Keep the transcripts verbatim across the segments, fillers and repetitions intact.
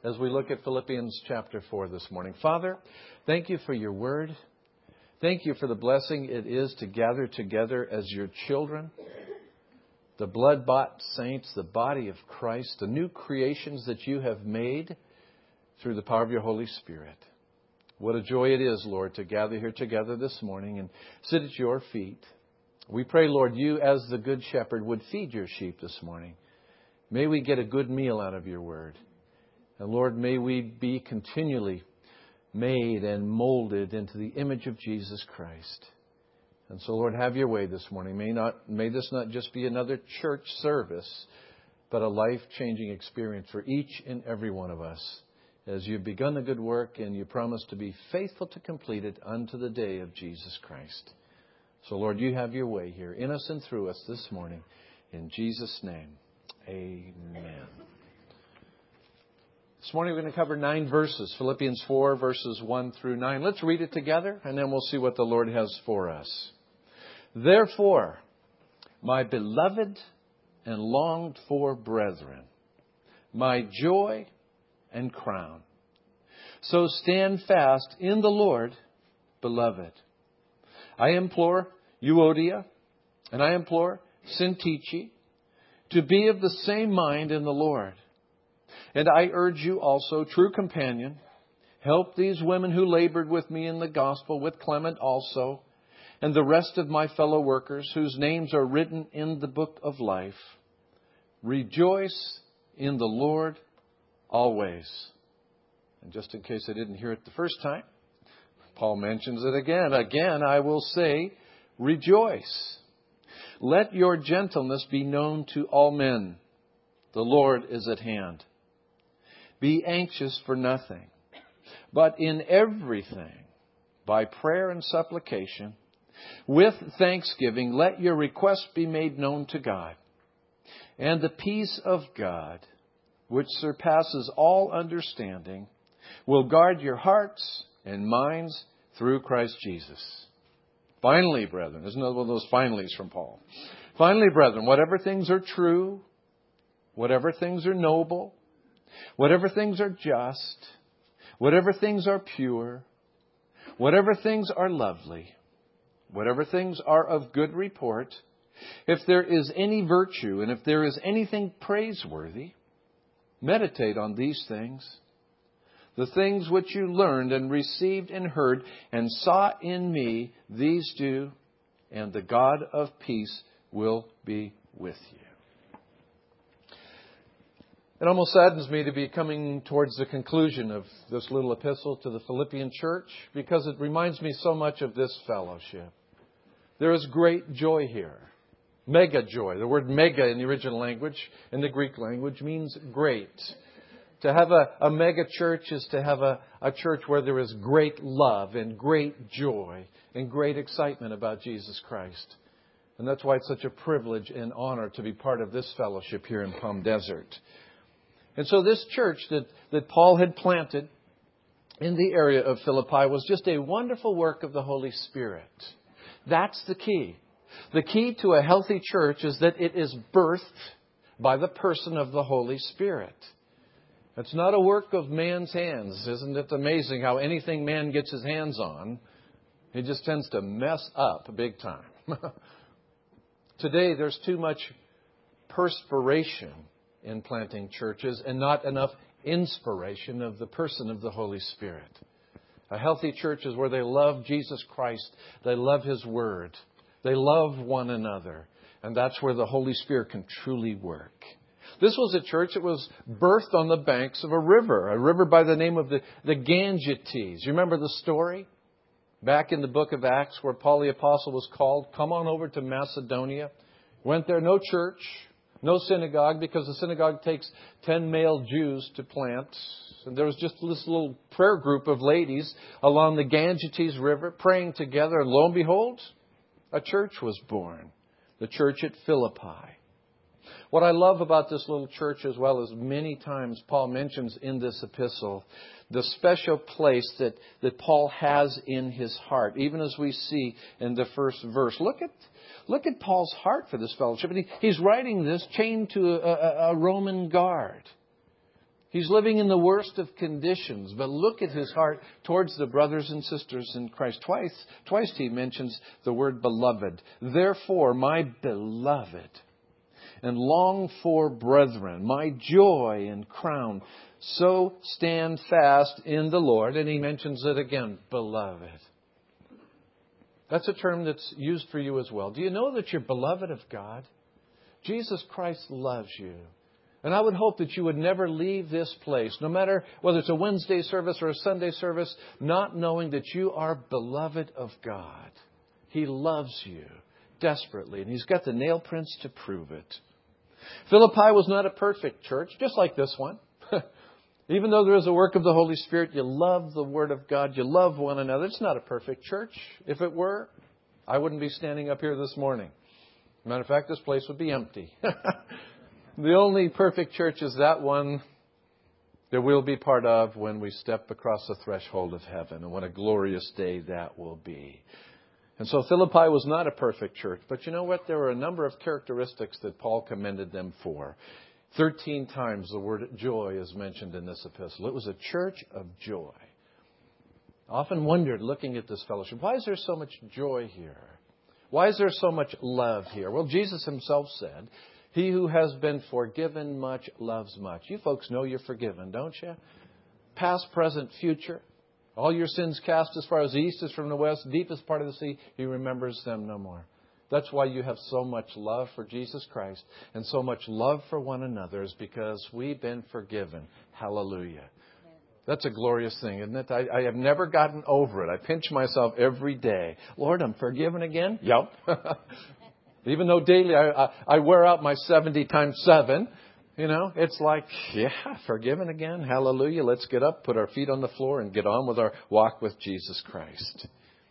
as we look at Philippians chapter four this morning. Father, thank you for your word. Thank you for the blessing it is to gather together as your children, the blood-bought saints, the body of Christ, the new creations that you have made through the power of your Holy Spirit. What a joy it is, Lord, to gather here together this morning and sit at your feet. We pray, Lord, you as the good shepherd would feed your sheep this morning. May we get a good meal out of your word. And Lord, may we be continually made and molded into the image of Jesus Christ. And so, Lord, have your way this morning. May not, may this not just be another church service, but a life-changing experience for each and every one of us, as you've begun a good work and you promise to be faithful to complete it unto the day of Jesus Christ. So, Lord, you have your way here in us and through us this morning. In Jesus' name, amen. This morning we're going to cover nine verses, Philippians four, verses one through nine. Let's read it together, and then we'll see what the Lord has for us. Therefore, my beloved and longed for brethren, my joy and crown. So stand fast in the Lord, beloved. I implore Euodia and I implore Syntyche to be of the same mind in the Lord. And I urge you also, true companion, help these women who labored with me in the gospel, with Clement also, and the rest of my fellow workers whose names are written in the book of life. Rejoice in the Lord always. And just in case I didn't hear it the first time, Paul mentions it again. Again, I will say, rejoice. Let your gentleness be known to all men. The Lord is at hand. Be anxious for nothing, but in everything, by prayer and supplication, with thanksgiving, let your requests be made known to God. And the peace of God, which surpasses all understanding, will guard your hearts and minds through Christ Jesus. Finally, brethren, isn't that one of those finallys from Paul? Finally, brethren, whatever things are true, whatever things are noble, whatever things are just, whatever things are pure, whatever things are lovely, whatever things are of good report, if there is any virtue and if there is anything praiseworthy, meditate on these things. The things which you learned and received and heard and saw in me, these do, and the God of peace will be with you. It almost saddens me to be coming towards the conclusion of this little epistle to the Philippian church, because it reminds me so much of this fellowship. There is great joy here. Mega joy. The word mega in the original language, in the Greek language, means great. To have a, a mega church is to have a, a church where there is great love and great joy and great excitement about Jesus Christ. And that's why it's such a privilege and honor to be part of this fellowship here in Palm Desert. And so this church that, that Paul had planted in the area of Philippi was just a wonderful work of the Holy Spirit. That's the key. The key to a healthy church is that it is birthed by the person of the Holy Spirit. It's not a work of man's hands. Isn't it amazing how anything man gets his hands on, he just tends to mess up big time. Today, there's too much perspiration in planting churches and not enough inspiration of the person of the Holy Spirit. A healthy church is where they love Jesus Christ. They love His Word. They love one another. And that's where the Holy Spirit can truly work. This was a church that was birthed on the banks of a river, a river by the name of the, the Gangetes. You remember the story? Back in the book of Acts where Paul the Apostle was called, come on over to Macedonia. Went there, no church, no synagogue, because the synagogue takes ten male Jews to plant. And there was just this little prayer group of ladies along the Gangetes River praying together. And lo and behold, a church was born. The church at Philippi. What I love about this little church, as well as many times Paul mentions in this epistle, the special place that, that Paul has in his heart, even as we see in the first verse. Look at look at Paul's heart for this fellowship. And he, he's writing this chained to a, a, a Roman guard. He's living in the worst of conditions, but look at his heart towards the brothers and sisters in Christ. Twice, twice he mentions the word beloved. Therefore, my beloved and long for brethren, my joy and crown, so stand fast in the Lord. And he mentions it again, beloved. That's a term that's used for you as well. Do you know that you're beloved of God? Jesus Christ loves you. And I would hope that you would never leave this place, no matter whether it's a Wednesday service or a Sunday service, not knowing that you are beloved of God. He loves you desperately, and He's got the nail prints to prove it. Philippi was not a perfect church, just like this one. Even though there is a work of the Holy Spirit, you love the Word of God, you love one another. It's not a perfect church. If it were, I wouldn't be standing up here this morning. Matter of fact, this place would be empty. The only perfect church is that one that we'll be part of when we step across the threshold of heaven, and what a glorious day that will be. And so Philippi was not a perfect church, but you know what? There were a number of characteristics that Paul commended them for. Thirteen times the word joy is mentioned in this epistle. It was a church of joy. I often wondered, looking at this fellowship, why is there so much joy here? Why is there so much love here? Well, Jesus Himself said, he who has been forgiven much loves much. You folks know you're forgiven, don't you? Past, present, future. All your sins cast as far as the east is from the west, deepest part of the sea, He remembers them no more. That's why you have so much love for Jesus Christ and so much love for one another, is because we've been forgiven. Hallelujah. That's a glorious thing, isn't it? I, I have never gotten over it. I pinch myself every day. Lord, I'm forgiven again? Yep. Even though daily I, I, I wear out my seventy times seven, you know, it's like, yeah, forgiven again. Hallelujah. Let's get up, put our feet on the floor, and get on with our walk with Jesus Christ.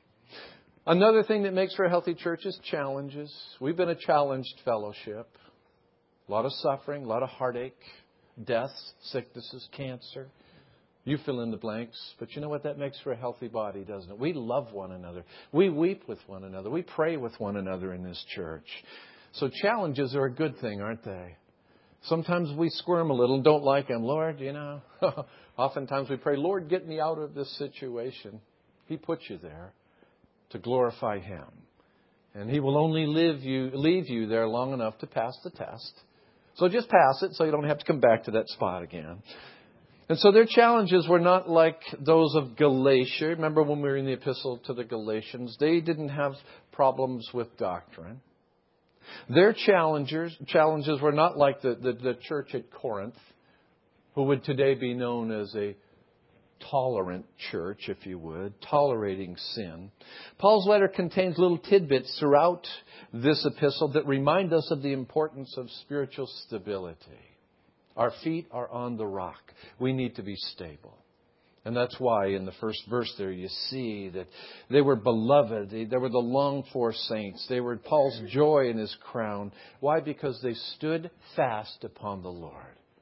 Another thing that makes for a healthy church is challenges. We've been a challenged fellowship. A lot of suffering, a lot of heartache, deaths, sicknesses, cancer. You fill in the blanks. But you know what? That makes for a healthy body, doesn't it? We love one another. We weep with one another. We pray with one another in this church. So challenges are a good thing, aren't they? Sometimes we squirm a little and don't like them. Lord, you know, oftentimes we pray, Lord, get me out of this situation. He put you there to glorify Him. And He will only leave you, leave you there long enough to pass the test. So just pass it so you don't have to come back to that spot again. And so their challenges were not like those of Galatia. Remember when we were in the epistle to the Galatians? They didn't have problems with doctrine. Their challenges, challenges were not like the, the, the church at Corinth, who would today be known as a tolerant church, if you would, tolerating sin. Paul's letter contains little tidbits throughout this epistle that remind us of the importance of spiritual stability. Our feet are on the rock. We need to be stable. And that's why in the first verse there you see that they were beloved. They, they were the longed-for saints. They were Paul's joy in his crown. Why? Because they stood fast upon the Lord.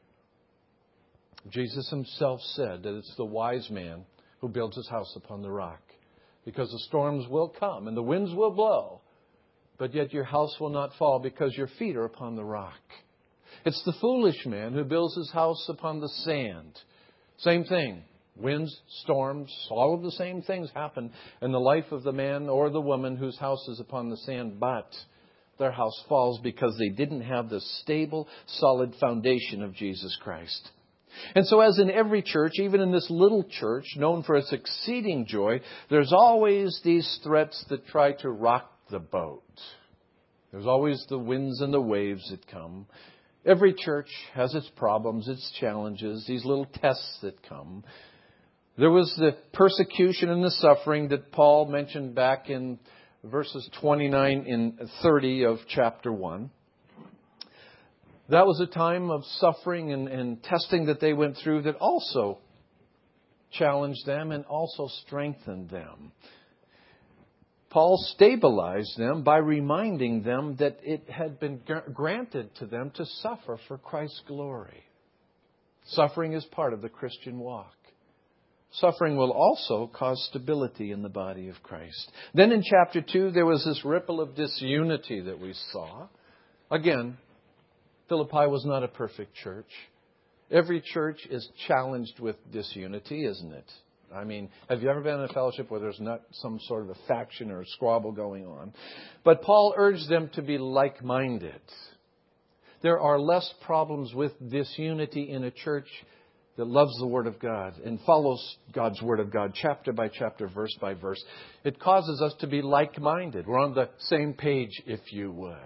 Jesus Himself said that it's the wise man who builds his house upon the rock. Because the storms will come and the winds will blow. But yet your house will not fall because your feet are upon the rock. It's the foolish man who builds his house upon the sand. Same thing. Winds, storms, all of the same things happen in the life of the man or the woman whose house is upon the sand. But their house falls because they didn't have the stable, solid foundation of Jesus Christ. And so as in every church, even in this little church known for its exceeding joy, there's always these threats that try to rock the boat. There's always the winds and the waves that come. Every church has its problems, its challenges, these little tests that come. There was the persecution and the suffering that Paul mentioned back in verses twenty-nine and thirty of chapter one. That was a time of suffering and, and testing that they went through that also challenged them and also strengthened them. Paul stabilized them by reminding them that it had been granted to them to suffer for Christ's glory. Suffering is part of the Christian walk. Suffering will also cause stability in the body of Christ. Then in chapter two, there was this ripple of disunity that we saw. Again, Philippi was not a perfect church. Every church is challenged with disunity, isn't it? I mean, have you ever been in a fellowship where there's not some sort of a faction or a squabble going on? But Paul urged them to be like-minded. There are less problems with disunity in a church that loves the Word of God and follows God's Word of God chapter by chapter, verse by verse. It causes us to be like-minded. We're on the same page, if you would.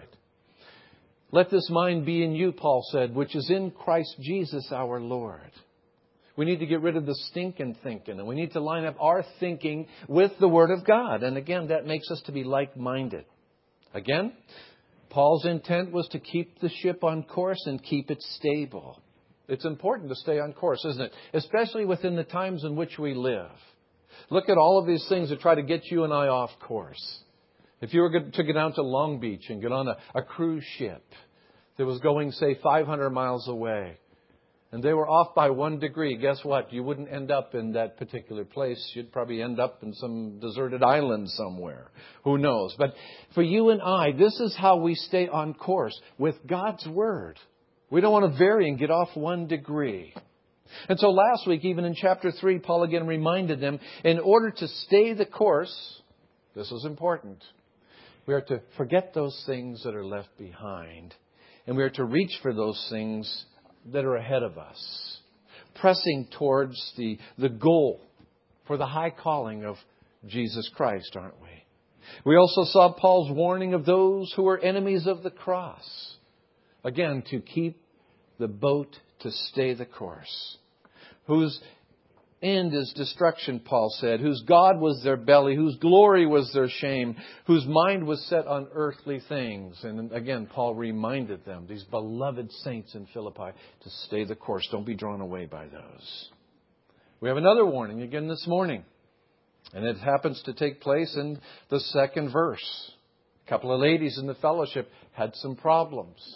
Let this mind be in you, Paul said, which is in Christ Jesus our Lord. We need to get rid of the stinking thinking, and we need to line up our thinking with the Word of God. And again, that makes us to be like-minded. Again, Paul's intent was to keep the ship on course and keep it stable. It's important to stay on course, isn't it? Especially within the times in which we live. Look at all of these things that try to get you and I off course. If you were to get down to Long Beach and get on a, a cruise ship that was going, say, five hundred miles away, and they were off by one degree, guess what? You wouldn't end up in that particular place. You'd probably end up in some deserted island somewhere. Who knows? But for you and I, this is how we stay on course with God's Word. We don't want to vary and get off one degree. And so last week, even in chapter three, Paul again reminded them, in order to stay the course, this is important. We are to forget those things that are left behind. And we are to reach for those things that are ahead of us. Pressing towards the, the goal for the high calling of Jesus Christ, aren't we? We also saw Paul's warning of those who are enemies of the cross. Again, to keep the boat to stay the course. Whose end is destruction, Paul said. Whose God was their belly. Whose glory was their shame. Whose mind was set on earthly things. And again, Paul reminded them, these beloved saints in Philippi, to stay the course. Don't be drawn away by those. We have another warning again this morning. And it happens to take place in the second verse. A couple of ladies in the fellowship had some problems.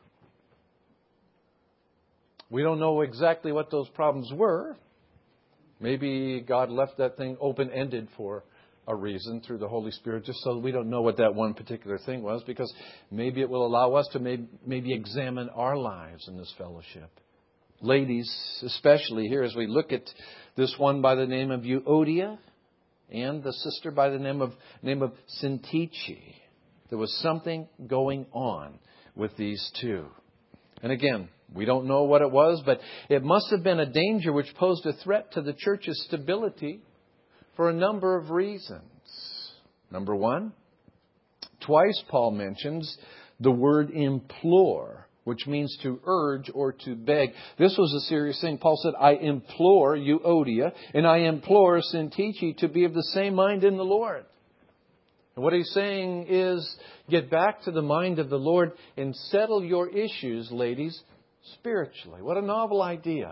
We don't know exactly what those problems were. Maybe God left that thing open-ended for a reason through the Holy Spirit, just so we don't know what that one particular thing was, because maybe it will allow us to maybe, maybe examine our lives in this fellowship. Ladies, especially here, as we look at this one by the name of Euodia and the sister by the name of, name of Syntyche. There was something going on with these two. And again, we don't know what it was, but it must have been a danger which posed a threat to the church's stability for a number of reasons. Number one, twice Paul mentions the word implore, which means to urge or to beg. This was a serious thing. Paul said, I implore Euodia and I implore Syntyche to be of the same mind in the Lord. And what he's saying is, get back to the mind of the Lord and settle your issues, ladies, spiritually. What a novel idea.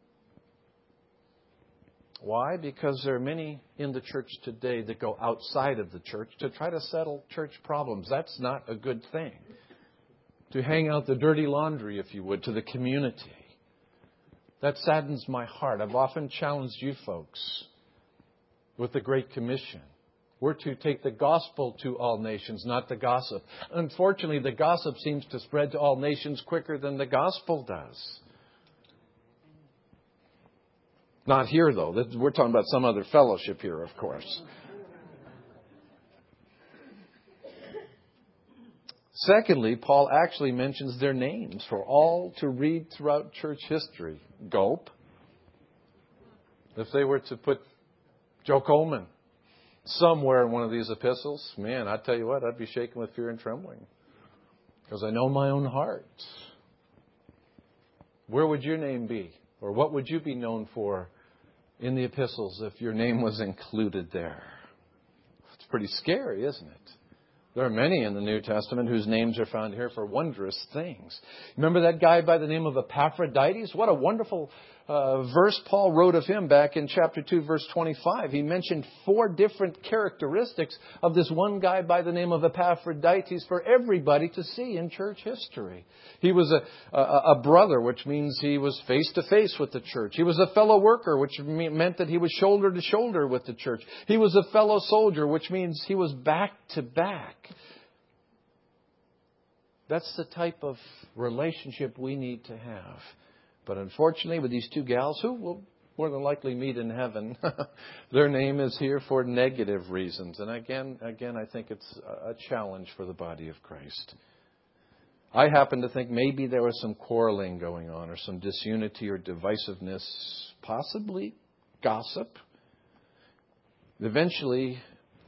Why? Because there are many in the church today that go outside of the church to try to settle church problems. That's not a good thing. To hang out the dirty laundry, if you would, to the community. That saddens my heart. I've often challenged you folks with the Great Commission. We're to take the gospel to all nations, not the gossip. Unfortunately, the gossip seems to spread to all nations quicker than the gospel does. Not here, though. We're talking about some other fellowship here, of course. Secondly, Paul actually mentions their names for all to read throughout church history. Gulp. If they were to put Joe Coleman somewhere in one of these epistles, man, I tell you what, I'd be shaken with fear and trembling. Because I know my own heart. Where would your name be? Or what would you be known for in the epistles if your name was included there? It's pretty scary, isn't it? There are many in the New Testament whose names are found here for wondrous things. Remember that guy by the name of Epaphroditus? What a wonderful uh, verse Paul wrote of him back in chapter two, verse twenty-five. He mentioned four different characteristics of this one guy by the name of Epaphroditus for everybody to see in church history. He was a, a, a brother, which means he was face to face with the church. He was a fellow worker, which meant that he was shoulder to shoulder with the church. He was a fellow soldier, which means he was back to back. That's the type of relationship we need to have But unfortunately, with these two gals, who will more than likely meet in heaven, their name is here for negative reasons. And again, again, I think it's a challenge for the body of Christ. I happen to think maybe there was some quarreling going on, or some disunity or divisiveness, possibly gossip. Eventually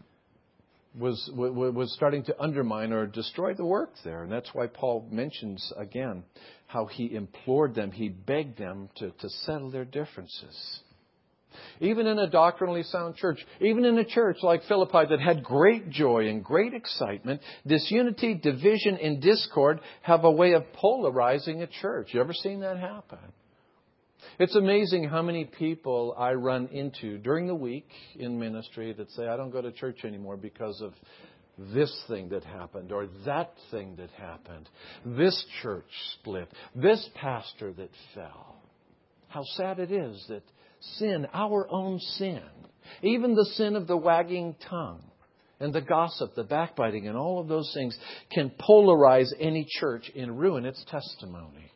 was was starting to undermine or destroy the work there. And that's why Paul mentions again how he implored them, he begged them to, to settle their differences. Even in a doctrinally sound church, even in a church like Philippi that had great joy and great excitement, disunity, division, and discord have a way of polarizing a church. You ever seen that happen? It's amazing how many people I run into during the week in ministry that say, I don't go to church anymore because of this thing that happened, or that thing that happened, this church split, this pastor that fell. How sad it is that sin, our own sin, even the sin of the wagging tongue and the gossip, the backbiting, and all of those things can polarize any church and ruin its testimony.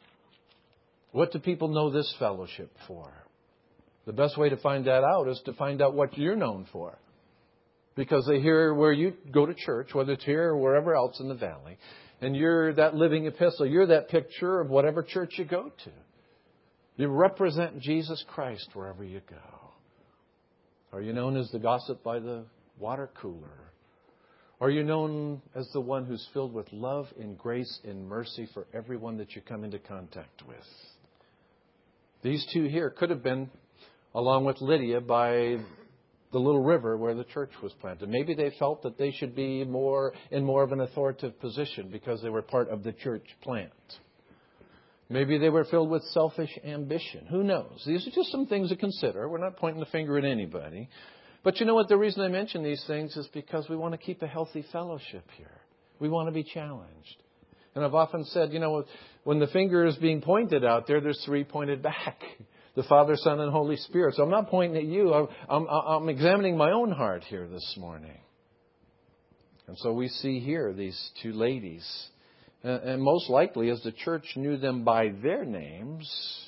What do people know this fellowship for? The best way to find that out is to find out what you're known for. Because they hear where you go to church, whether it's here or wherever else in the valley, and you're that living epistle, you're that picture of whatever church you go to. You represent Jesus Christ wherever you go. Are you known as the gossip by the water cooler? Are you known as the one who's filled with love and grace and mercy for everyone that you come into contact with? These two here could have been, along with Lydia, by the little river where the church was planted. Maybe they felt that they should be more in more of an authoritative position because they were part of the church plant. Maybe they were filled with selfish ambition. Who knows? These are just some things to consider. We're not pointing the finger at anybody. But you know what? The reason I mention these things is because we want to keep a healthy fellowship here. We want to be challenged. And I've often said, you know, when the finger is being pointed out there, there's three pointed back. The Father, Son, and Holy Spirit. So I'm not pointing at you. I'm, I'm, I'm examining my own heart here this morning. And so we see here these two ladies. And most likely, as the church knew them by their names,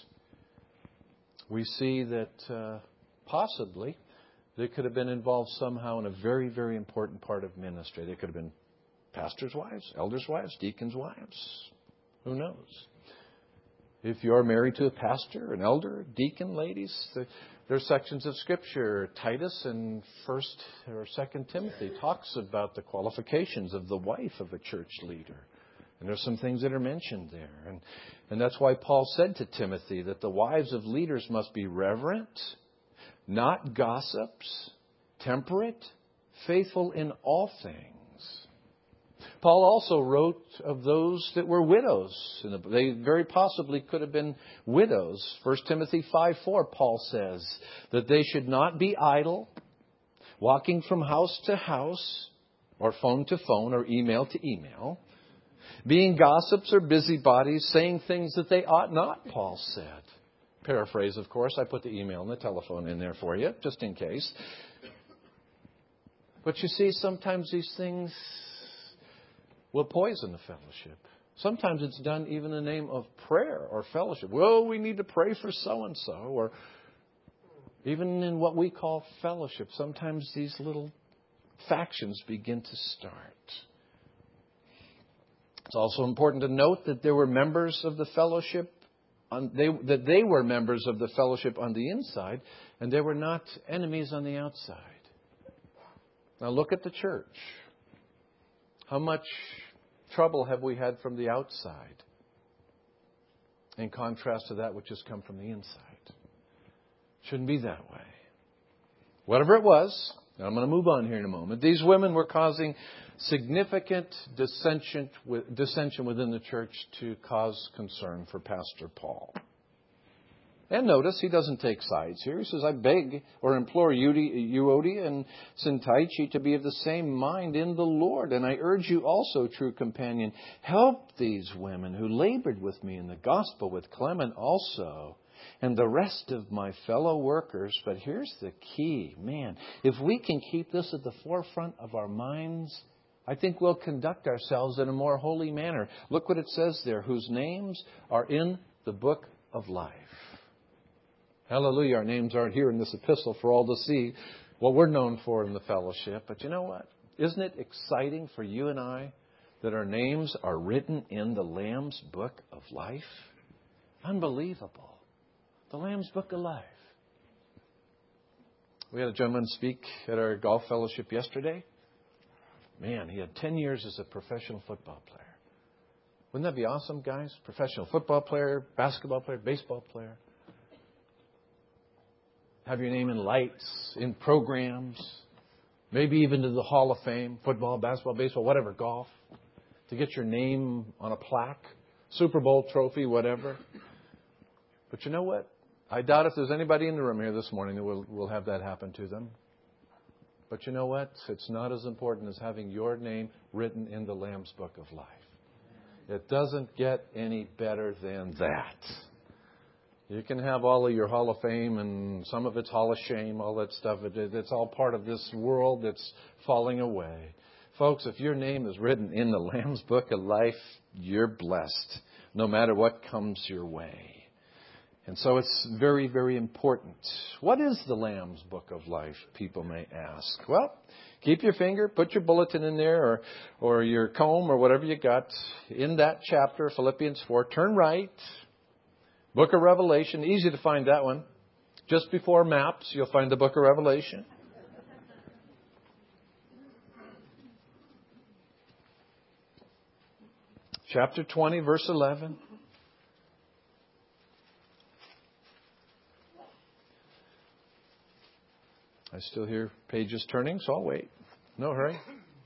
we see that uh, possibly they could have been involved somehow in a very, very important part of ministry. They could have been pastors' wives, elders' wives, deacons' wives. Who knows? If you're married to a pastor, an elder, deacon, ladies, there are sections of Scripture, Titus and First or Second Timothy, talks about the qualifications of the wife of a church leader. And there's some things that are mentioned there. And, and that's why Paul said to Timothy that the wives of leaders must be reverent, not gossips, temperate, faithful in all things. Paul also wrote of those that were widows. They very possibly could have been widows. First Timothy five four, Paul says that they should not be idle, walking from house to house, or phone to phone, or email to email, being gossips or busybodies, saying things that they ought not, Paul said. Paraphrase, of course. I put the email and the telephone in there for you, just in case. But you see, sometimes these things will poison the fellowship. Sometimes it's done even in the name of prayer or fellowship. Well, we need to pray for so-and-so. Or even in what we call fellowship, sometimes these little factions begin to start. It's also important to note that there were members of the fellowship, on, they, that they were members of the fellowship on the inside, and they were not enemies on the outside. Now look at the church. How much trouble have we had from the outside in contrast to that which has come from the inside? Shouldn't be that way. Whatever it was, and I'm going to move on here in a moment, these women were causing significant dissension, dissension within the church to cause concern for Pastor Paul. And notice he doesn't take sides here. He says, I beg or implore Euodia and Syntyche to be of the same mind in the Lord. And I urge you also, true companion, help these women who labored with me in the gospel, with Clement also, and the rest of my fellow workers. But here's the key. Man, if we can keep this at the forefront of our minds, I think we'll conduct ourselves in a more holy manner. Look what it says there, whose names are in the book of life. Hallelujah. Our names aren't here in this epistle for all to see what we're known for in the fellowship. But you know what? Isn't it exciting for you and I that our names are written in the Lamb's Book of Life? Unbelievable. The Lamb's Book of Life. We had a gentleman speak at our golf fellowship yesterday. Man, he had ten years as a professional football player. Wouldn't that be awesome, guys? Professional football player, basketball player, baseball player. Have your name in lights, in programs, maybe even to the Hall of Fame, football, basketball, baseball, whatever, golf. To get your name on a plaque, Super Bowl trophy, whatever. But you know what? I doubt if there's anybody in the room here this morning that will, will have that happen to them. But you know what? It's not as important as having your name written in the Lamb's Book of Life. It doesn't get any better than that. You can have all of your Hall of Fame and some of it's Hall of Shame, all that stuff. It, it's all part of this world that's falling away. Folks, if your name is written in the Lamb's Book of Life, you're blessed, no matter what comes your way. And so it's very, very important. What is the Lamb's Book of Life, people may ask? Well, keep your finger, put your bulletin in there or, or your comb or whatever you got in that chapter, Philippians four. Turn right. Book of Revelation. Easy to find that one. Just before maps, you'll find the Book of Revelation. Chapter twenty, verse eleven. I still hear pages turning, so I'll wait. No hurry.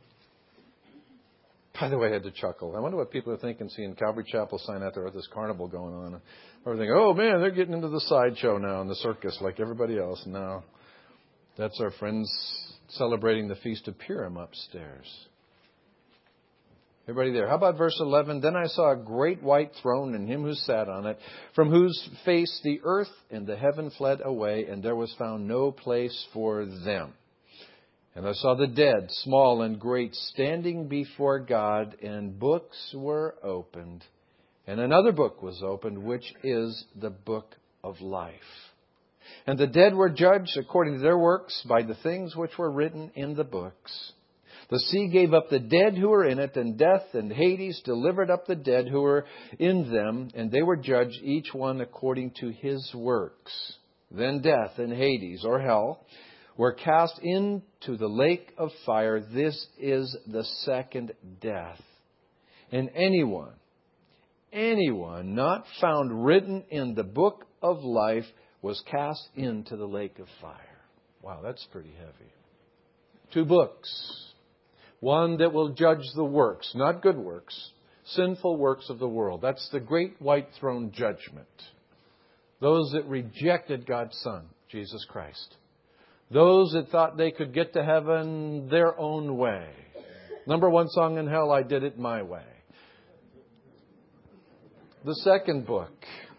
By the way, I had to chuckle. I wonder what people are thinking seeing Calvary Chapel sign out there with this carnival going on. Or thinking, oh man, they're getting into the sideshow now in the circus like everybody else. No, that's our friends celebrating the Feast of Purim upstairs. Everybody there? How about verse eleven? Then I saw a great white throne and him who sat on it, from whose face the earth and the heaven fled away, and there was found no place for them. And I saw the dead, small and great, standing before God, and books were opened. And another book was opened, which is the book of life. And the dead were judged according to their works by the things which were written in the books. The sea gave up the dead who were in it, and death and Hades delivered up the dead who were in them, and they were judged each one according to his works. Then death and Hades, or hell, were cast into the lake of fire. This is the second death. And anyone, anyone not found written in the book of life was cast into the lake of fire. Wow, that's pretty heavy. Two books. One that will judge the works, not good works, sinful works of the world. That's the great white throne judgment. Those that rejected God's Son, Jesus Christ. Those that thought they could get to heaven their own way. Number one song in hell, I did it my way. The second book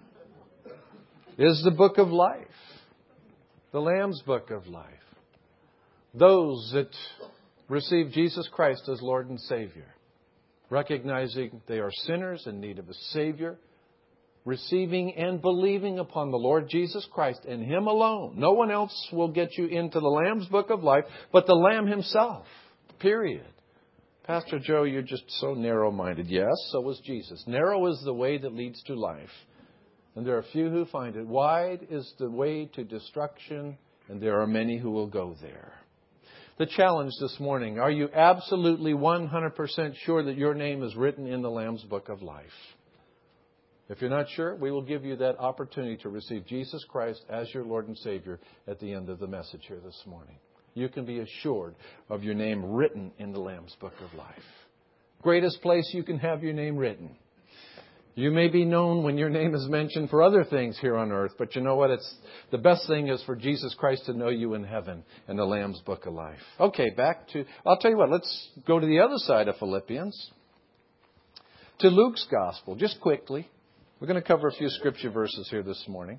is the book of life. The Lamb's Book of Life. Those that receive Jesus Christ as Lord and Savior, recognizing they are sinners in need of a Savior, receiving and believing upon the Lord Jesus Christ and Him alone. No one else will get you into the Lamb's Book of Life but the Lamb Himself. Period. Pastor Joe, you're just so narrow-minded. Yes, so was Jesus. Narrow is the way that leads to life, and there are few who find it. Wide is the way to destruction, and there are many who will go there. The challenge this morning, are you absolutely one hundred percent sure that your name is written in the Lamb's Book of Life? If you're not sure, we will give you that opportunity to receive Jesus Christ as your Lord and Savior at the end of the message here this morning. You can be assured of your name written in the Lamb's Book of Life. Greatest place you can have your name written. You may be known when your name is mentioned for other things here on earth, but you know what? It's the best thing is for Jesus Christ to know you in heaven in the Lamb's Book of Life. Okay, back to, I'll tell you what, let's go to the other side of Philippians, to Luke's Gospel, just quickly. We're going to cover a few scripture verses here this morning.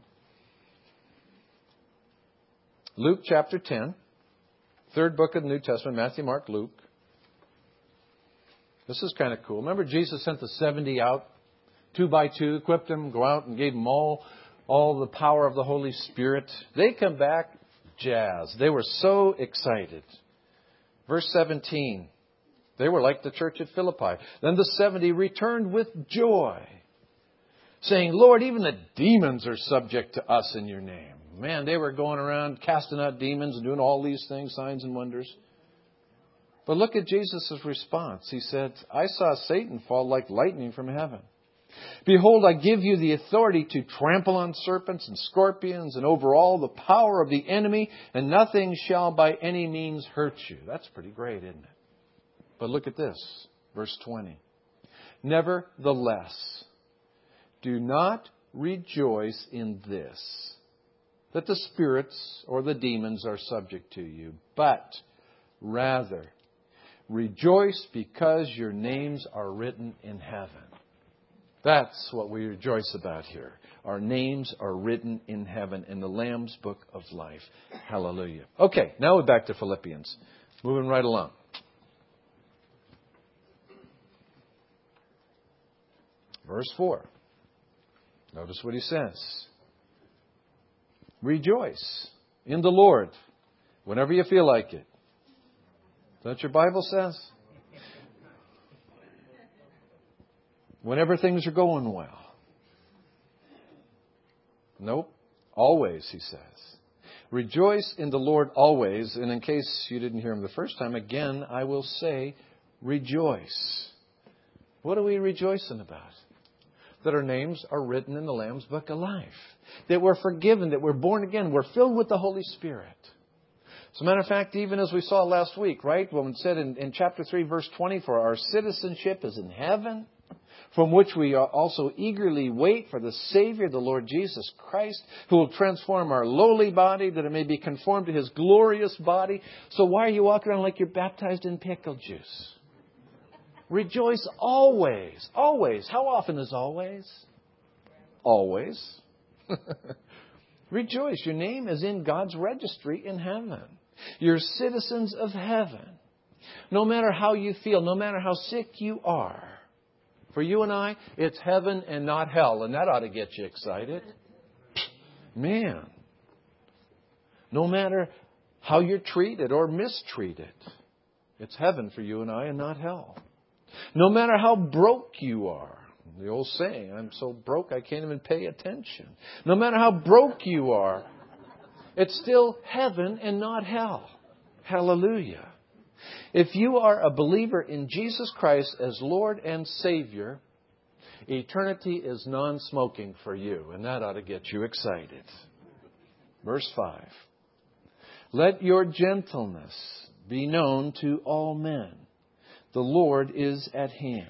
Luke chapter ten, third book of the New Testament, Matthew, Mark, Luke. This is kind of cool. Remember Jesus sent the seventy out two by two, equipped them, go out and gave them all, all the power of the Holy Spirit. They come back jazzed. They were so excited. Verse seventeen, they were like the church at Philippi. Then the seventy returned with joy, saying, Lord, even the demons are subject to us in your name. Man, they were going around casting out demons and doing all these things, signs and wonders. But look at Jesus' response. He said, I saw Satan fall like lightning from heaven. Behold, I give you the authority to trample on serpents and scorpions and over all the power of the enemy, and nothing shall by any means hurt you. That's pretty great, isn't it? But look at this, verse twenty. Nevertheless, do not rejoice in this, that the spirits or the demons are subject to you, but rather rejoice because your names are written in heaven. That's what we rejoice about here. Our names are written in heaven in the Lamb's Book of Life. Hallelujah. Okay, now we're back to Philippians. Moving right along. Verse four. Notice what he says. Rejoice in the Lord whenever you feel like it. Is that what your Bible says? Whenever things are going well. Nope. Always, he says. Rejoice in the Lord always. And in case you didn't hear him the first time, again, I will say, rejoice. What are we rejoicing about? That our names are written in the Lamb's Book of Life. That we're forgiven, that we're born again. We're filled with the Holy Spirit. As a matter of fact, even as we saw last week, right? When it said in, in chapter three, verse twenty, for our citizenship is in heaven, from which we also eagerly wait for the Savior, the Lord Jesus Christ, who will transform our lowly body that it may be conformed to His glorious body. So why are you walking around like you're baptized in pickle juice? Rejoice always. Always. How often is always? Always. Rejoice. Your name is in God's registry in heaven. You're citizens of heaven. No matter how you feel, no matter how sick you are, for you and I, it's heaven and not hell. And that ought to get you excited. Man. No matter how you're treated or mistreated, it's heaven for you and I and not hell. No matter how broke you are. The old saying, I'm so broke I can't even pay attention. No matter how broke you are, it's still heaven and not hell. Hallelujah. If you are a believer in Jesus Christ as Lord and Savior, eternity is non-smoking for you, and that ought to get you excited. Verse five. Let your gentleness be known to all men. The Lord is at hand.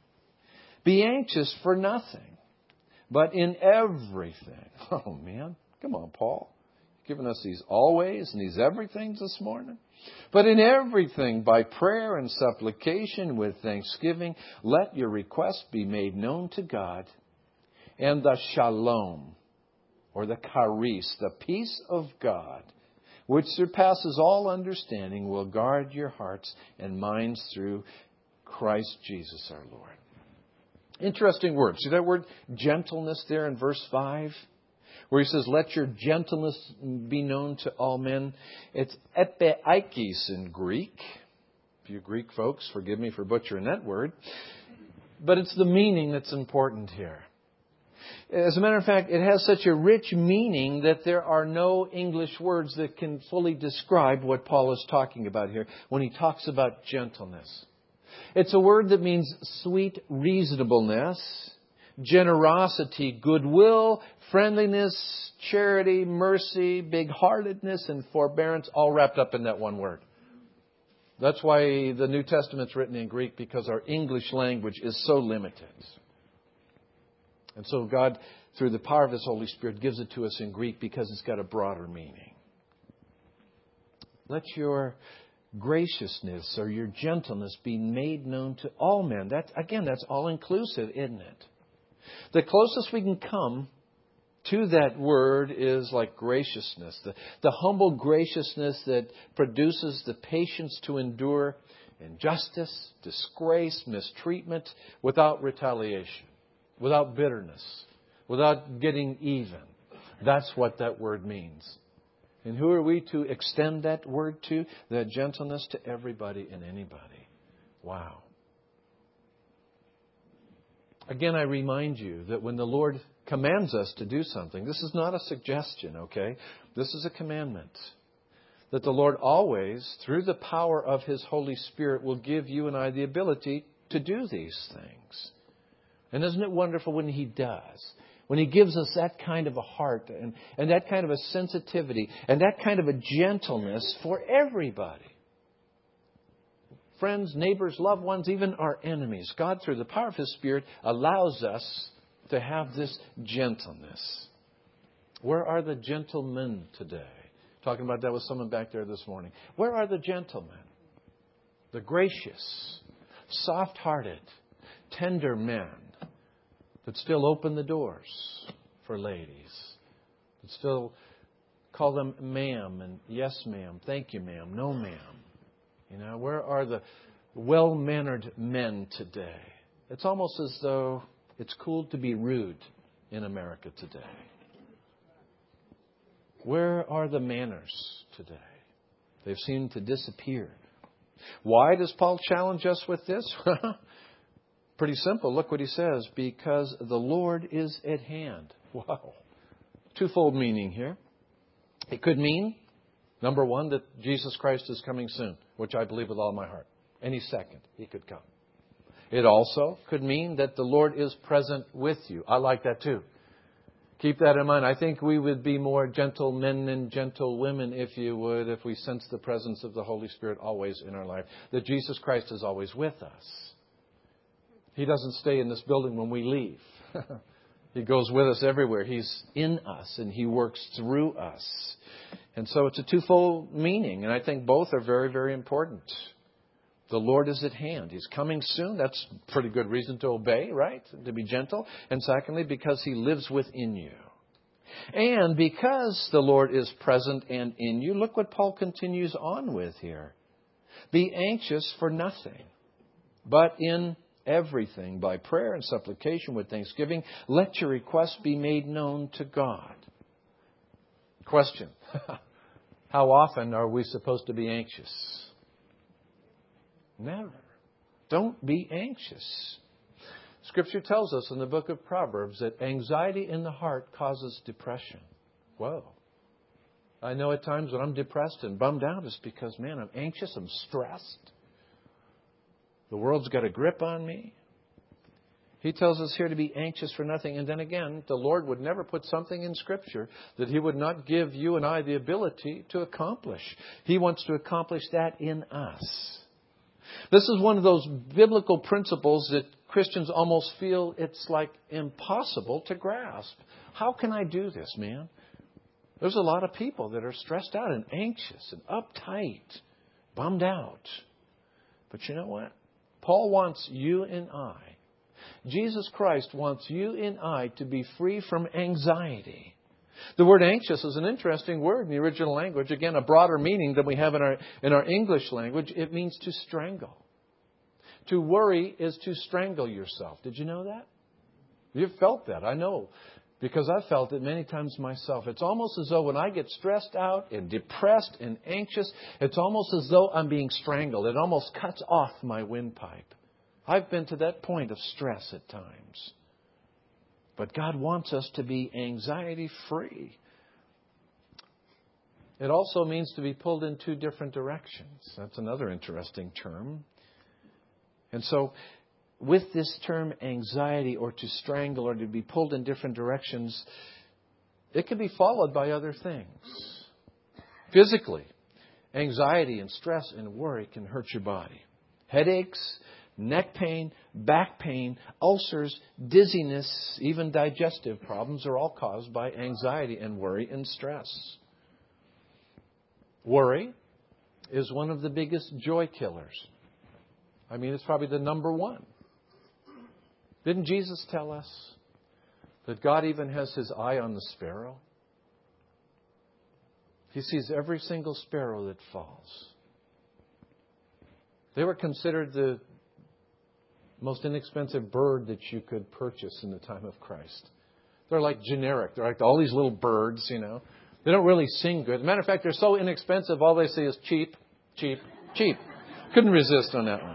Be anxious for nothing, but in everything. Oh, man. Come on, Paul. You've given us these always and these everythings this morning. But in everything, by prayer and supplication with thanksgiving, let your requests be made known to God. And the shalom, or the charis, the peace of God, which surpasses all understanding, will guard your hearts and minds through Christ Jesus our Lord. Interesting word. See that word gentleness there in verse five? Where he says, let your gentleness be known to all men. It's epeikes in Greek. If you Greek folks, forgive me for butchering that word. But it's the meaning that's important here. As a matter of fact, it has such a rich meaning that there are no English words that can fully describe what Paul is talking about here when he talks about gentleness. It's a word that means sweet reasonableness, generosity, goodwill, friendliness, charity, mercy, big-heartedness, and forbearance, all wrapped up in that one word. That's why the New Testament's written in Greek, because our English language is so limited. And so God, through the power of His Holy Spirit, gives it to us in Greek because it's got a broader meaning. Let your graciousness or your gentleness be made known to all men. That, again, that's all-inclusive, isn't it? The closest we can come to that word is like graciousness. The, the humble graciousness that produces the patience to endure injustice, disgrace, mistreatment without retaliation. without bitterness, without getting even. That's what that word means. And who are we to extend that word to? That gentleness to everybody and anybody. Wow. Again, I remind you that when the Lord commands us to do something, this is not a suggestion, okay? This is a commandment. That the Lord always, through the power of His Holy Spirit, will give you and I the ability to do these things. And isn't it wonderful when He does? When He gives us that kind of a heart and, and that kind of a sensitivity and that kind of a gentleness for everybody. Friends, neighbors, loved ones, even our enemies. God, through the power of His Spirit, allows us to have this gentleness. Where are the gentlemen today? Talking about that with someone back there this morning. Where are the gentlemen? The gracious, soft-hearted, tender men that still open the doors for ladies. That still call them ma'am and yes ma'am, thank you ma'am, no ma'am. You know, where are the well-mannered men today? It's almost as though it's cool to be rude in America today. Where are the manners today? They've seemed to disappear. Why does Paul challenge us with this? Pretty simple. Look what he says. Because the Lord is at hand. Wow. Twofold meaning here. It could mean, number one, that Jesus Christ is coming soon, which I believe with all my heart. Any second, He could come. It also could mean that the Lord is present with you. I like that too. Keep that in mind. I think we would be more gentle men and gentle women, if you would, if we sense the presence of the Holy Spirit always in our life. That Jesus Christ is always with us. He doesn't stay in this building when we leave. He goes with us everywhere. He's in us and He works through us. And so it's a twofold meaning. And I think both are very, very important. The Lord is at hand. He's coming soon. That's a pretty good reason to obey, right? To be gentle. And secondly, because He lives within you. And because the Lord is present and in you, look what Paul continues on with here. Be anxious for nothing, but in everything, by prayer and supplication with thanksgiving, let your requests be made known to God. Question. How often are we supposed to be anxious? Never. Don't be anxious. Scripture tells us in the book of Proverbs that anxiety in the heart causes depression. Whoa. I know at times when I'm depressed and bummed out, it's because, man, I'm anxious, I'm stressed. The world's got a grip on me. He tells us here to be anxious for nothing. And then again, the Lord would never put something in Scripture that He would not give you and I the ability to accomplish. He wants to accomplish that in us. This is one of those biblical principles that Christians almost feel it's like impossible to grasp. How can I do this, man? There's a lot of people that are stressed out and anxious and uptight, bummed out. But you know what? Paul wants you and I, Jesus Christ wants you and I to be free from anxiety. The word anxious is an interesting word in the original language. Again, a broader meaning than we have in our, in our English language. It means to strangle. To worry is to strangle yourself. Did you know that? You've felt that, I know. Because I've felt it many times myself. It's almost as though when I get stressed out and depressed and anxious, it's almost as though I'm being strangled. It almost cuts off my windpipe. I've been to that point of stress at times. But God wants us to be anxiety-free. It also means to be pulled in two different directions. That's another interesting term. And so, with this term anxiety or to strangle or to be pulled in different directions, it can be followed by other things. Physically, anxiety and stress and worry can hurt your body. Headaches, neck pain, back pain, ulcers, dizziness, even digestive problems are all caused by anxiety and worry and stress. Worry is one of the biggest joy killers. I mean, it's probably the number one. Didn't Jesus tell us that God even has His eye on the sparrow? He sees every single sparrow that falls. They were considered the most inexpensive bird that you could purchase in the time of Christ. They're like generic. They're like all these little birds, you know. They don't really sing good. As a matter of fact, they're so inexpensive, all they say is cheap, cheap, cheap. Couldn't resist on that one.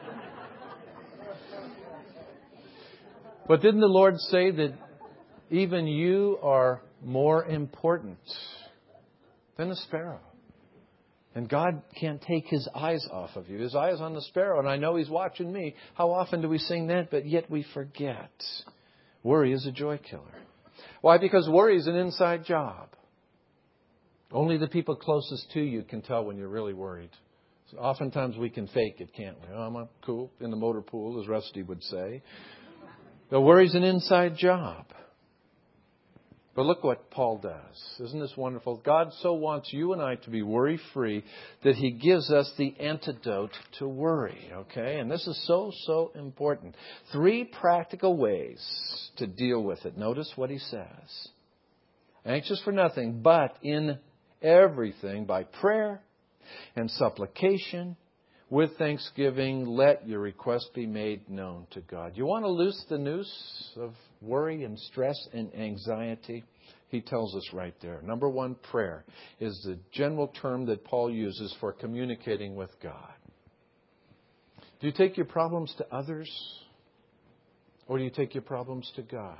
But didn't the Lord say that even you are more important than a sparrow? And God can't take His eyes off of you. His eye is on the sparrow, and I know He's watching me. How often do we sing that, but yet we forget? Worry is a joy killer. Why? Because worry is an inside job. Only the people closest to you can tell when you're really worried. So oftentimes we can fake it, can't we? Oh, I'm cool in the motor pool, as Rusty would say. But worry's an inside job. But look what Paul does. Isn't this wonderful? God so wants you and I to be worry-free that He gives us the antidote to worry. Okay? And this is so, so important. Three practical ways to deal with it. Notice what he says. Anxious for nothing, but in everything by prayer and supplication with thanksgiving, let your request be made known to God. You want to loose the noose of worry and stress and anxiety? He tells us right there. Number one, prayer is the general term that Paul uses for communicating with God. Do you take your problems to others, or do you take your problems to God?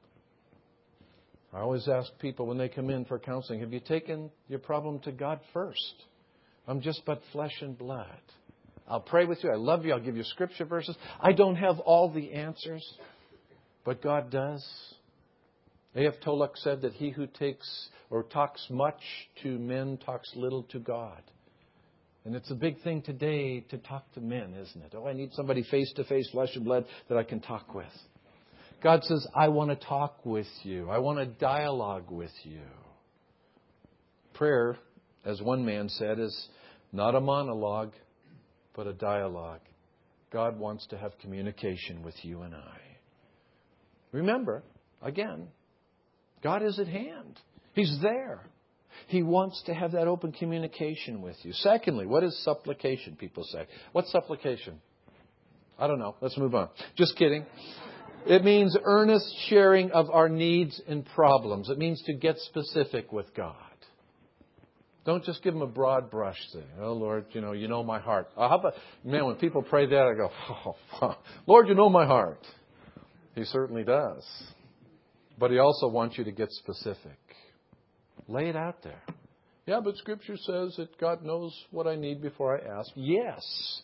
I always ask people when they come in for counseling, have you taken your problem to God first? I'm just but flesh and blood. I'll pray with you. I love you. I'll give you scripture verses. I don't have all the answers, but God does. A F Tolek said that he who takes or talks much to men talks little to God. And it's a big thing today to talk to men, isn't it? Oh, I need somebody face to face, flesh and blood that I can talk with. God says, I want to talk with you. I want to dialogue with you. Prayer, as one man said, is not a monologue, but a dialogue. God wants to have communication with you and I. Remember, again, God is at hand. He's there. He wants to have that open communication with you. Secondly, what is supplication, people say? What's supplication? I don't know. Let's move on. Just kidding. It means earnest sharing of our needs and problems. It means to get specific with God. Don't just give Him a broad brush thing. Oh, Lord, you know, you know my heart. Oh, how about, man, when people pray that, I go, oh, Lord, you know my heart. He certainly does. But He also wants you to get specific. Lay it out there. Yeah, but Scripture says that God knows what I need before I ask. Yes.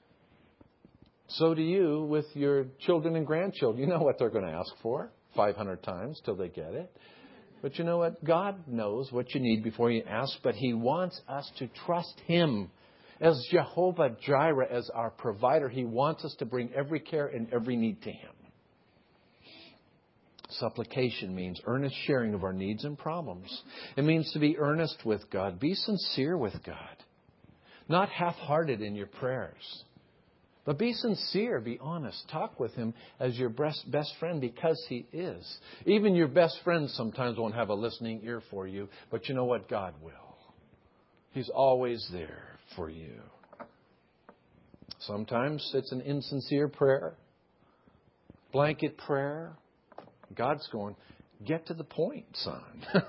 So do you with your children and grandchildren. You know what they're going to ask for five hundred times till they get it. But you know what? God knows what you need before you ask, but He wants us to trust Him. As Jehovah Jireh, as our provider, He wants us to bring every care and every need to Him. Supplication means earnest sharing of our needs and problems. It means to be earnest with God. Be sincere with God. Not half-hearted in your prayers. But be sincere, be honest. Talk with Him as your best, best friend because He is. Even your best friends sometimes won't have a listening ear for you. But you know what? God will. He's always there for you. Sometimes it's an insincere prayer. Blanket prayer. God's going, get to the point, son.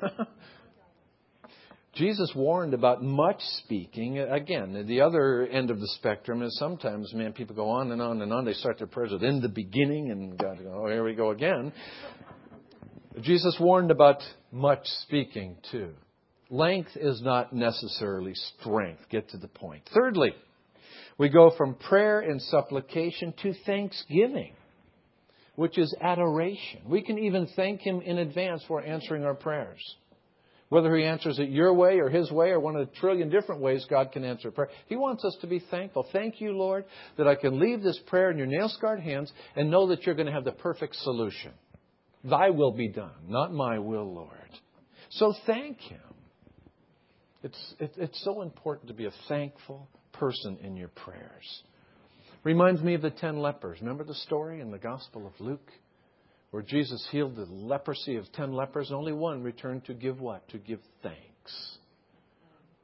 Jesus warned about much speaking. Again, the other end of the spectrum is sometimes, man, people go on and on and on. They start their prayers with in the beginning, and God goes, oh, here we go again. Jesus warned about much speaking, too. Length is not necessarily strength. Get to the point. Thirdly, we go from prayer and supplication to thanksgiving, which is adoration. We can even thank Him in advance for answering our prayers. Whether He answers it your way or His way or one of the trillion different ways God can answer prayer. He wants us to be thankful. Thank you, Lord, that I can leave this prayer in your nail-scarred hands and know that you're going to have the perfect solution. Thy will be done, not my will, Lord. So thank Him. It's, it, it's so important to be a thankful person in your prayers. Reminds me of the ten lepers. Remember the story in the Gospel of Luke? Where Jesus healed the leprosy of ten lepers, and only one returned to give what? To give thanks.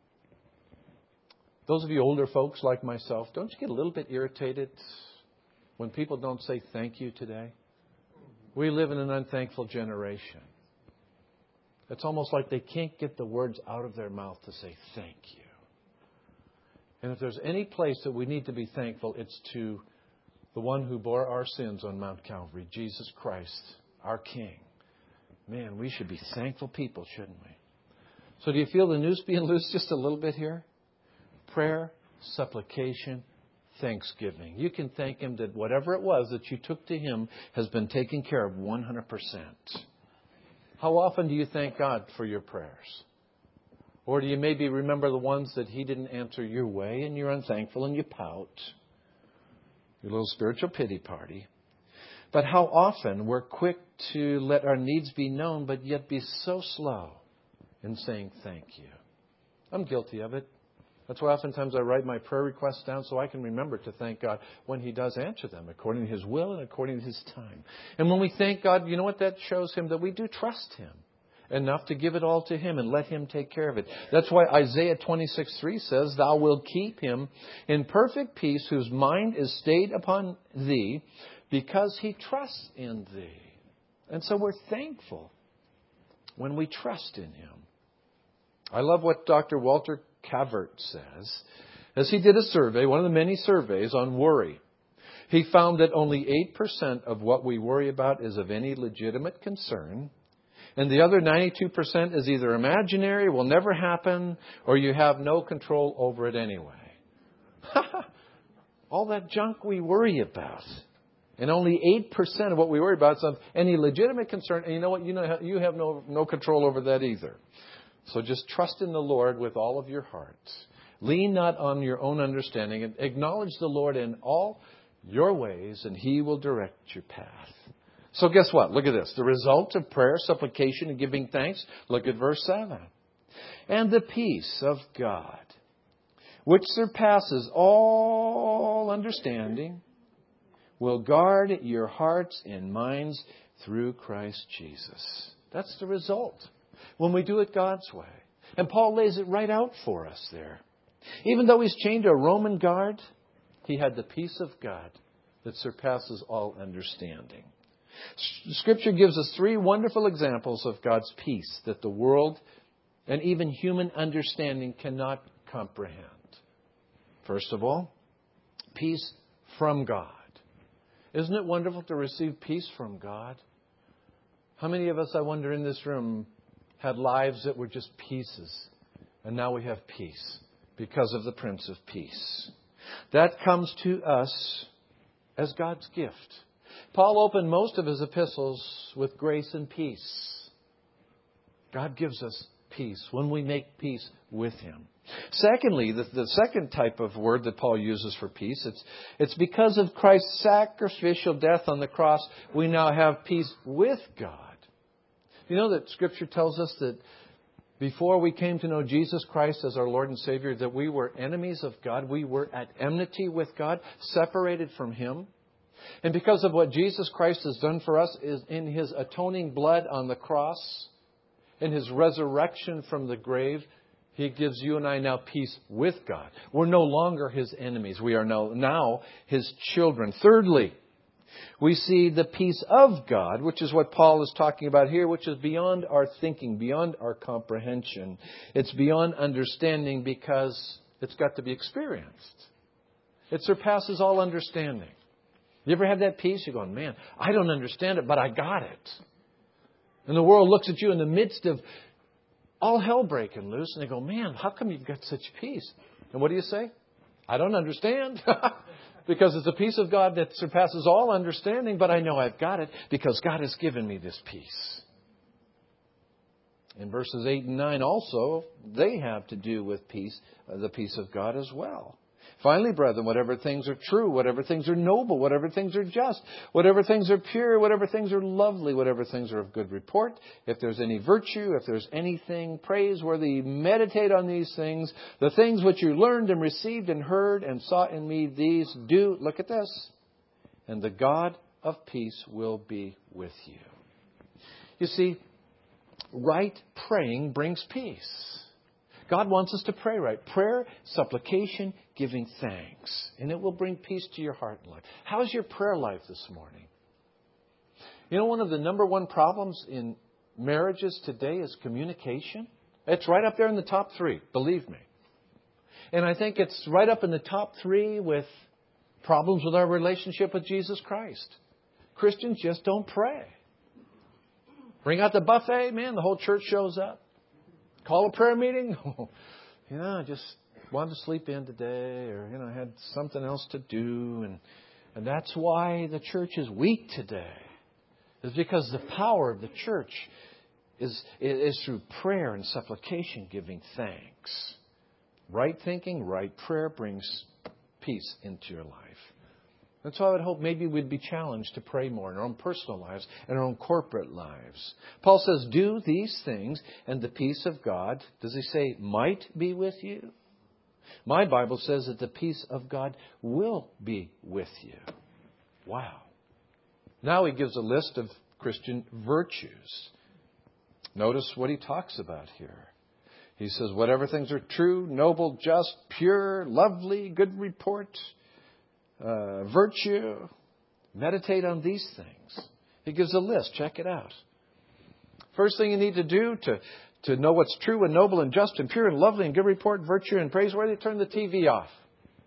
Those of you older folks like myself, don't you get a little bit irritated when people don't say thank you today? We live in an unthankful generation. It's almost like they can't get the words out of their mouth to say thank you. And if there's any place that we need to be thankful, it's to the one who bore our sins on Mount Calvary, Jesus Christ, our King. Man, we should be thankful people, shouldn't we? So do you feel the noose being loose just a little bit here? Prayer, supplication, thanksgiving. You can thank Him that whatever it was that you took to Him has been taken care of one hundred percent. How often do you thank God for your prayers? Or do you maybe remember the ones that He didn't answer your way and you're unthankful and you pout? Your little spiritual pity party. But how often we're quick to let our needs be known, but yet be so slow in saying thank you. I'm guilty of it. That's why oftentimes I write my prayer requests down so I can remember to thank God when He does answer them according to His will and according to His time. And when we thank God, you know what that shows Him? That we do trust Him enough to give it all to Him and let Him take care of it. That's why Isaiah twenty-six three says, Thou wilt keep him in perfect peace whose mind is stayed upon Thee because he trusts in Thee. And so we're thankful when we trust in Him. I love what Doctor Walter Cavert says, as he did a survey, one of the many surveys on worry. He found that only eight percent of what we worry about is of any legitimate concern. And the other ninety-two percent is either imaginary, will never happen, or you have no control over it anyway. All that junk we worry about. And only eight percent of what we worry about is of any legitimate concern. And you know what? You know, you have no, no control over that either. So just trust in the Lord with all of your heart. Lean not on your own understanding. And acknowledge the Lord in all your ways, and He will direct your path. So guess what? Look at this. The result of prayer, supplication, and giving thanks. Look at verse seven. And the peace of God, which surpasses all understanding, will guard your hearts and minds through Christ Jesus. That's the result when we do it God's way. And Paul lays it right out for us there. Even though he's chained to a Roman guard, he had the peace of God that surpasses all understanding. Scripture gives us three wonderful examples of God's peace that the world and even human understanding cannot comprehend. First of all, peace from God. Isn't it wonderful to receive peace from God? How many of us, I wonder, in this room had lives that were just pieces, and now we have peace because of the Prince of Peace? That comes to us as God's gift. Paul opened most of his epistles with grace and peace. God gives us peace when we make peace with Him. Secondly, the, the second type of word that Paul uses for peace, it's, it's because of Christ's sacrificial death on the cross, we now have peace with God. You know that Scripture tells us that before we came to know Jesus Christ as our Lord and Savior, that we were enemies of God. We were at enmity with God, separated from Him. And because of what Jesus Christ has done for us is in His atoning blood on the cross, in His resurrection from the grave, He gives you and I now peace with God. We're no longer His enemies. We are now, now His children. Thirdly, we see the peace of God, which is what Paul is talking about here, which is beyond our thinking, beyond our comprehension. It's beyond understanding because it's got to be experienced. It surpasses all understanding. You ever have that peace? You're going, man, I don't understand it, but I got it. And the world looks at you in the midst of all hell breaking loose, and they go, man, how come you've got such peace? And what do you say? I don't understand. Because it's the peace of God that surpasses all understanding, but I know I've got it because God has given me this peace. In verses eight and nine also, they have to do with peace, uh, the peace of God as well. Finally, brethren, whatever things are true, whatever things are noble, whatever things are just, whatever things are pure, whatever things are lovely, whatever things are of good report, if there's any virtue, if there's anything praiseworthy, meditate on these things. The things which you learned and received and heard and saw in me, these do, look at this, and the God of peace will be with you. You see, right praying brings peace. God wants us to pray right. Prayer, supplication, giving thanks. And it will bring peace to your heart and life. How's your prayer life this morning? You know, one of the number one problems in marriages today is communication. It's right up there in the top three, believe me. And I think it's right up in the top three with problems with our relationship with Jesus Christ. Christians just don't pray. Bring out the buffet, man, the whole church shows up. Call a prayer meeting. You know, I just wanted to sleep in today, or, you know, I had something else to do. And, and that's why the church is weak today. It's because the power of the church is, is through prayer and supplication, giving thanks. Right thinking, right prayer brings peace into your life. And so I would hope maybe we'd be challenged to pray more in our own personal lives and our own corporate lives. Paul says, do these things and the peace of God, does he say, might be with you? My Bible says that the peace of God will be with you. Wow. Now he gives a list of Christian virtues. Notice what he talks about here. He says, whatever things are true, noble, just, pure, lovely, good report, uh, virtue, meditate on these things. He gives a list. Check it out. First thing you need to do to, to know what's true and noble and just and pure and lovely and good report, virtue and praiseworthy, turn the T V off.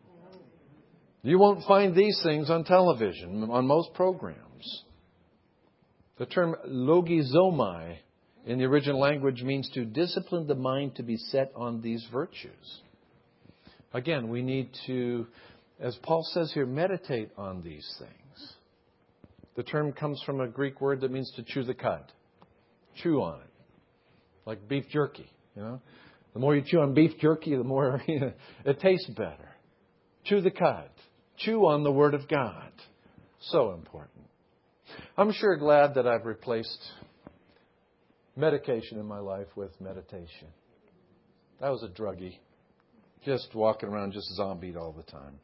You won't find these things on television, on most programs. The term logizomai in the original language means to discipline the mind to be set on these virtues. Again, we need to, as Paul says here, meditate on these things. The term comes from a Greek word that means to chew the cud. Chew on it. Like beef jerky, you know. The more you chew on beef jerky, the more you know, it tastes better. Chew the cud. Chew on the Word of God. So important. I'm sure glad that I've replaced medication in my life with meditation. I was a druggie. Just walking around just zombied all the time.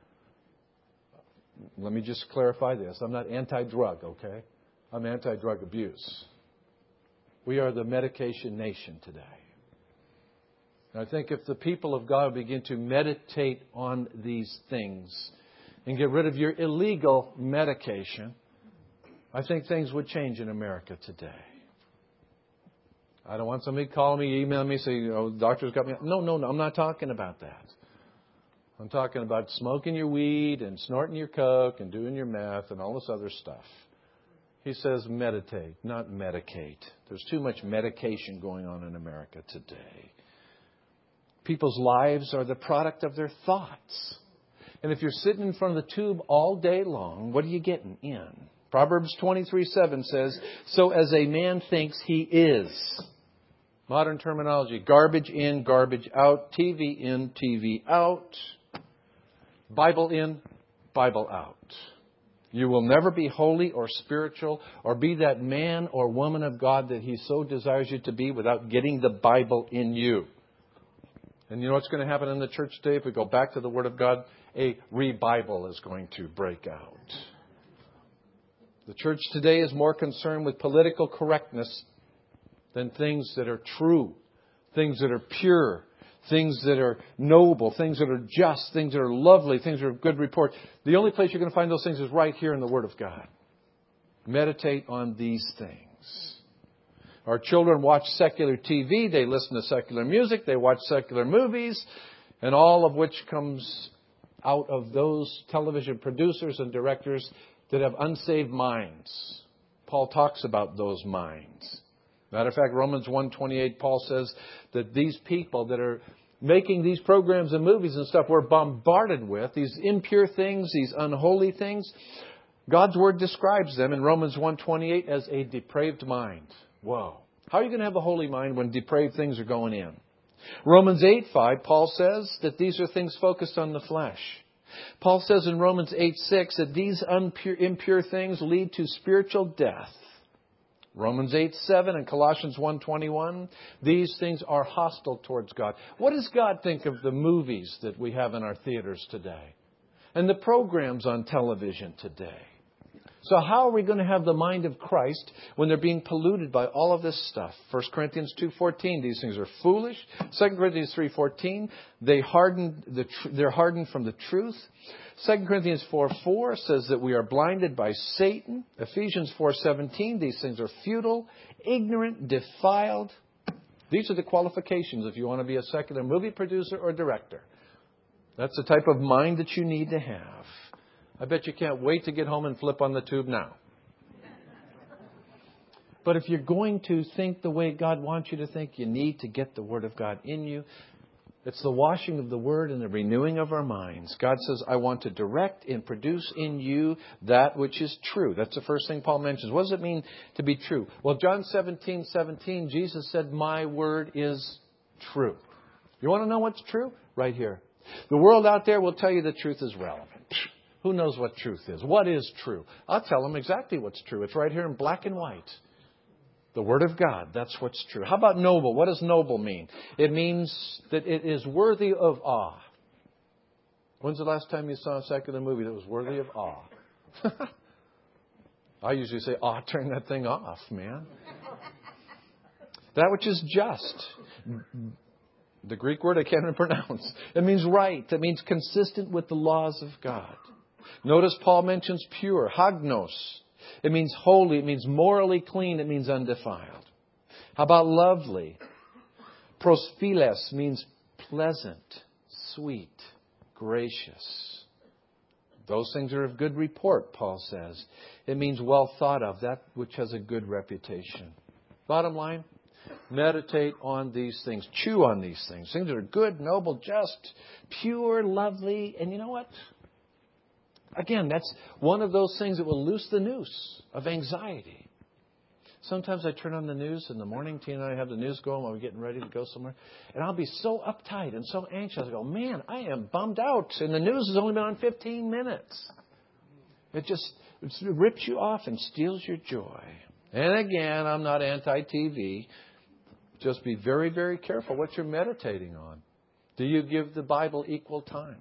Let me just clarify this. I'm not anti-drug, okay? I'm anti-drug abuse. We are the medication nation today. And I think if the people of God begin to meditate on these things and get rid of your illegal medication, I think things would change in America today. I don't want somebody calling me, emailing me, saying, oh, the doctor's got me. No, no, no, I'm not talking about that. I'm talking about smoking your weed and snorting your coke and doing your meth and all this other stuff. He says meditate, not medicate. There's too much medication going on in America today. People's lives are the product of their thoughts. And if you're sitting in front of the tube all day long, what are you getting in? Proverbs twenty-three seven says, so as a man thinks he is. Modern terminology, garbage in, garbage out, T V in, T V out, Bible in, Bible out. You will never be holy or spiritual or be that man or woman of God that He so desires you to be without getting the Bible in you. And you know what's going to happen in the church today? If we go back to the Word of God, a revival is going to break out. The church today is more concerned with political correctness than things that are true, things that are pure, things that are noble, things that are just, things that are lovely, things that are good report. The only place you're going to find those things is right here in the Word of God. Meditate on these things. Our children watch secular T V, they listen to secular music, they watch secular movies, and all of which comes out of those television producers and directors that have unsaved minds. Paul talks about those minds. Matter of fact, Romans one twenty-eight, Paul says that these people that are making these programs and movies and stuff we're bombarded with, these impure things, these unholy things, God's Word describes them in Romans one twenty-eight as a depraved mind. Whoa. How are you going to have a holy mind when depraved things are going in? Romans eight five, Paul says that these are things focused on the flesh. Paul says in Romans eight six that these impure, impure things lead to spiritual death. Romans eight seven and Colossians one twenty-one, these things are hostile towards God. What does God think of the movies that we have in our theaters today? And the programs on television today? So how are we going to have the mind of Christ when they're being polluted by all of this stuff? First Corinthians two fourteen, these things are foolish. Second Corinthians three fourteen, they hardened the tr- they're hardened from the truth. Second Corinthians four four says that we are blinded by Satan. Ephesians four seventeen, these things are futile, ignorant, defiled. These are the qualifications if you want to be a secular movie producer or director. That's the type of mind that you need to have. I bet you can't wait to get home and flip on the tube now. But if you're going to think the way God wants you to think, you need to get the Word of God in you. It's the washing of the Word and the renewing of our minds. God says, I want to direct and produce in you that which is true. That's the first thing Paul mentions. What does it mean to be true? Well, John seventeen seventeen, Jesus said, my word is true. You want to know what's true? Right here. The world out there will tell you the truth is relevant. Who knows what truth is? What is true? I'll tell them exactly what's true. It's right here in black and white. The Word of God, that's what's true. How about noble? What does noble mean? It means that it is worthy of awe. When's the last time you saw a secular movie that was worthy of awe? I usually say, awe, turn that thing off, man. That which is just. The Greek word I can't even pronounce. It means right. It means consistent with the laws of God. Notice Paul mentions pure, hagnos. It means holy. It means morally clean. It means undefiled. How about lovely? Prosphiles means pleasant, sweet, gracious. Those things are of good report, Paul says. It means well thought of, that which has a good reputation. Bottom line, meditate on these things. Chew on these things. Things that are good, noble, just, pure, lovely. And you know what? Again, that's one of those things that will loose the noose of anxiety. Sometimes I turn on the news in the morning. Tina and I have the news going while we're getting ready to go somewhere. And I'll be so uptight and so anxious. I go, man, I am bummed out. And the news has only been on fifteen minutes. It just it rips you off and steals your joy. And again, I'm not anti-T V. Just be very, very careful what you're meditating on. Do you give the Bible equal time?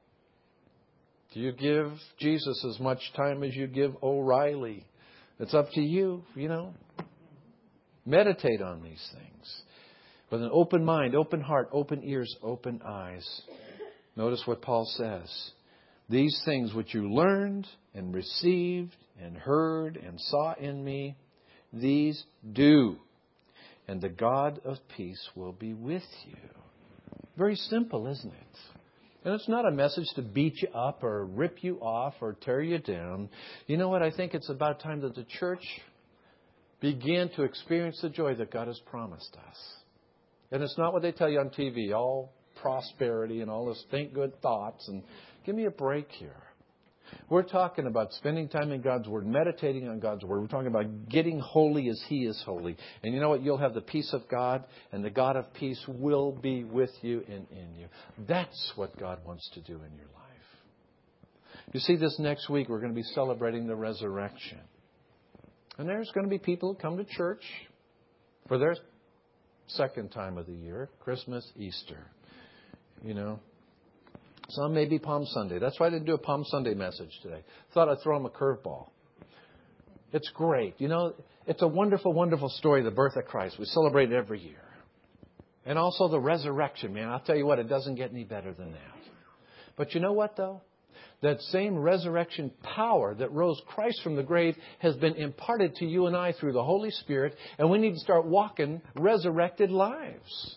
Do you give Jesus as much time as you give O'Reilly? It's up to you, you know. Meditate on these things. With an open mind, open heart, open ears, open eyes. Notice what Paul says. These things which you learned and received and heard and saw in me, these do. And the God of peace will be with you. Very simple, isn't it? And it's not a message to beat you up or rip you off or tear you down. You know what? I think it's about time that the church begin to experience the joy that God has promised us. And it's not what they tell you on T V, all prosperity and all this think good thoughts. And give me a break here. We're talking about spending time in God's Word, meditating on God's Word. We're talking about getting holy as He is holy. And you know what? You'll have the peace of God, and the God of peace will be with you and in you. That's what God wants to do in your life. You see, this next week we're going to be celebrating the resurrection. And there's going to be people who come to church for their second time of the year, Christmas, Easter. You know. Some may be Palm Sunday. That's why I didn't do a Palm Sunday message today. Thought I'd throw them a curveball. It's great. You know, it's a wonderful, wonderful story, the birth of Christ. We celebrate it every year. And also the resurrection, man. I'll tell you what, it doesn't get any better than that. But you know what, though? That same resurrection power that rose Christ from the grave has been imparted to you and I through the Holy Spirit. And we need to start walking resurrected lives.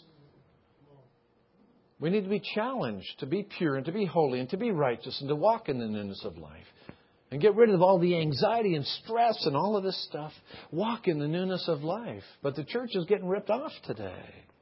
We need to be challenged to be pure and to be holy and to be righteous and to walk in the newness of life. And get rid of all the anxiety and stress and all of this stuff. Walk in the newness of life. But the church is getting ripped off today.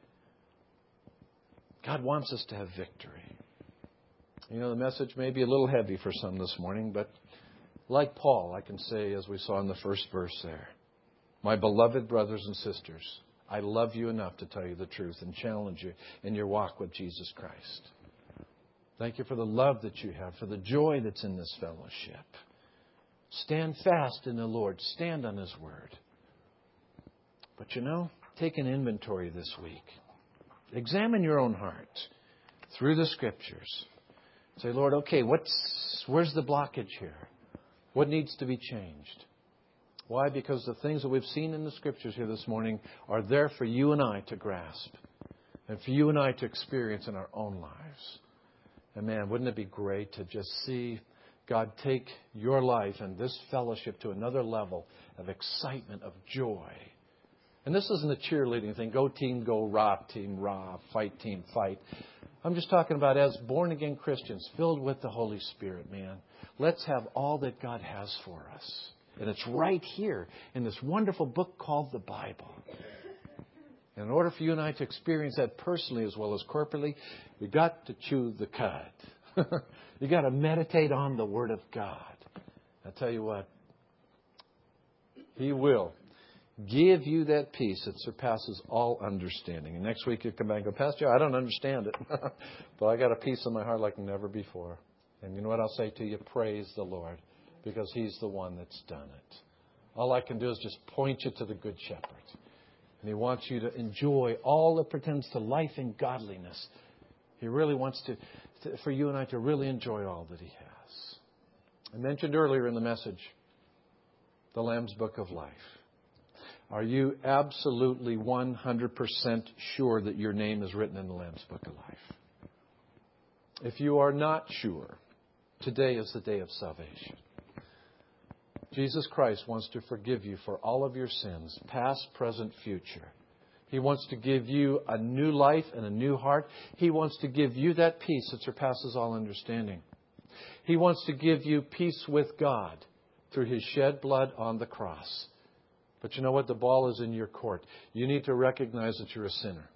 God wants us to have victory. You know, the message may be a little heavy for some this morning, but like Paul, I can say, as we saw in the first verse there, my beloved brothers and sisters, I love you enough to tell you the truth and challenge you in your walk with Jesus Christ. Thank you for the love that you have, for the joy that's in this fellowship. Stand fast in the Lord. Stand on His Word. But you know, take an inventory this week. Examine your own heart through the Scriptures. Say, Lord, okay, what's where's the blockage here? What needs to be changed? Why? Because the things that we've seen in the Scriptures here this morning are there for you and I to grasp and for you and I to experience in our own lives. And man, wouldn't it be great to just see God take your life and this fellowship to another level of excitement, of joy. And this isn't a cheerleading thing. Go team, go, rah, team, rah, fight, team, fight. I'm just talking about as born-again Christians filled with the Holy Spirit, man. Let's have all that God has for us. And it's right here in this wonderful book called the Bible. And in order for you and I to experience that personally as well as corporately, we've got to chew the cud. You've got to meditate on the Word of God. I'll tell you what, He will give you that peace that surpasses all understanding. And next week you come back and go, Pastor, I don't understand it. But I got a peace in my heart like never before. And you know what I'll say to you? Praise the Lord. Because He's the one that's done it. All I can do is just point you to the Good Shepherd. And He wants you to enjoy all that pertains to life and godliness. He really wants to, to, for you and I to really enjoy all that He has. I mentioned earlier in the message, the Lamb's Book of Life. Are you absolutely one hundred percent sure that your name is written in the Lamb's Book of Life? If you are not sure, today is the day of salvation. Jesus Christ wants to forgive you for all of your sins, past, present, future. He wants to give you a new life and a new heart. He wants to give you that peace that surpasses all understanding. He wants to give you peace with God through His shed blood on the cross. But you know what? The ball is in your court. You need to recognize that you're a sinner.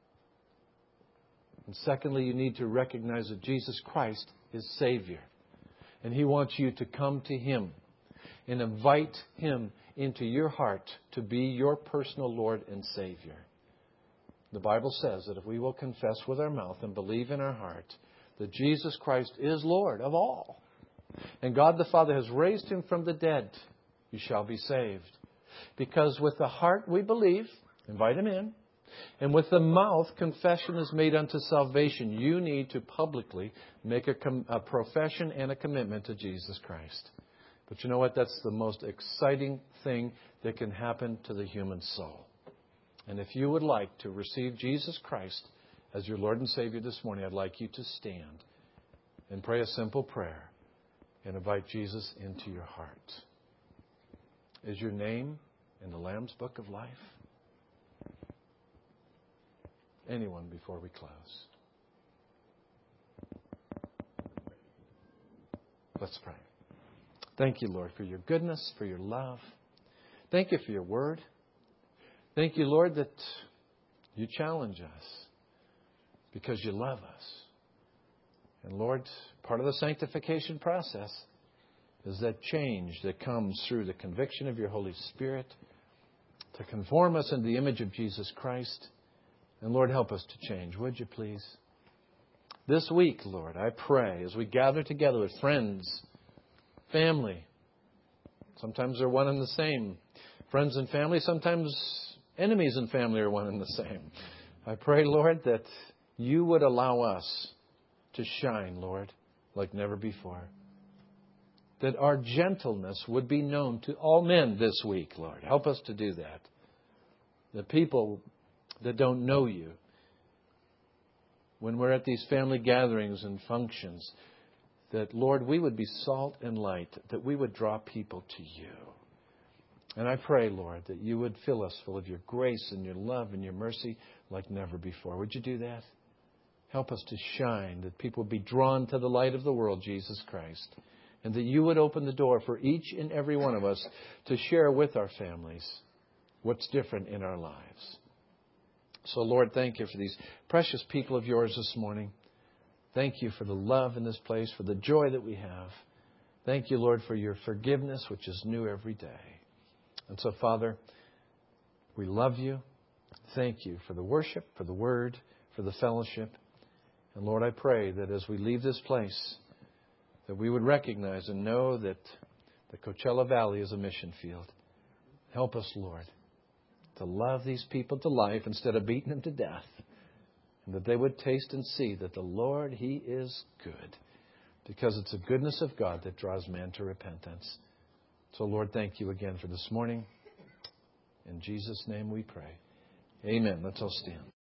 And secondly, you need to recognize that Jesus Christ is Savior. And He wants you to come to Him and invite Him into your heart to be your personal Lord and Savior. The Bible says that if we will confess with our mouth and believe in our heart that Jesus Christ is Lord of all, and God the Father has raised Him from the dead, you shall be saved. Because with the heart we believe, invite Him in, and with the mouth confession is made unto salvation. You need to publicly make a, com- a profession and a commitment to Jesus Christ. But you know what? That's the most exciting thing that can happen to the human soul. And if you would like to receive Jesus Christ as your Lord and Savior this morning, I'd like you to stand and pray a simple prayer and invite Jesus into your heart. Is your name in the Lamb's Book of Life? Anyone before we close? Let's pray. Thank you, Lord, for your goodness, for your love. Thank you for your word. Thank you, Lord, that you challenge us because you love us. And Lord, part of the sanctification process is that change that comes through the conviction of your Holy Spirit to conform us into the image of Jesus Christ. And Lord, help us to change, would you please? This week, Lord, I pray as we gather together with friends, family. Sometimes they're one and the same. Friends and family, sometimes enemies and family are one and the same. I pray, Lord, that you would allow us to shine, Lord, like never before. That our gentleness would be known to all men this week, Lord. Help us to do that. The people that don't know you, when we're at these family gatherings and functions, that, Lord, we would be salt and light, that we would draw people to you. And I pray, Lord, that you would fill us full of your grace and your love and your mercy like never before. Would you do that? Help us to shine, that people would be drawn to the light of the world, Jesus Christ, and that you would open the door for each and every one of us to share with our families what's different in our lives. So, Lord, thank you for these precious people of yours this morning. Thank you for the love in this place, for the joy that we have. Thank you, Lord, for your forgiveness, which is new every day. And so, Father, we love you. Thank you for the worship, for the word, for the fellowship. And, Lord, I pray that as we leave this place, that we would recognize and know that the Coachella Valley is a mission field. Help us, Lord, to love these people to life instead of beating them to death. And that they would taste and see that the Lord, He is good. Because it's the goodness of God that draws man to repentance. So, Lord, thank you again for this morning. In Jesus' name we pray. Amen. Let's all stand.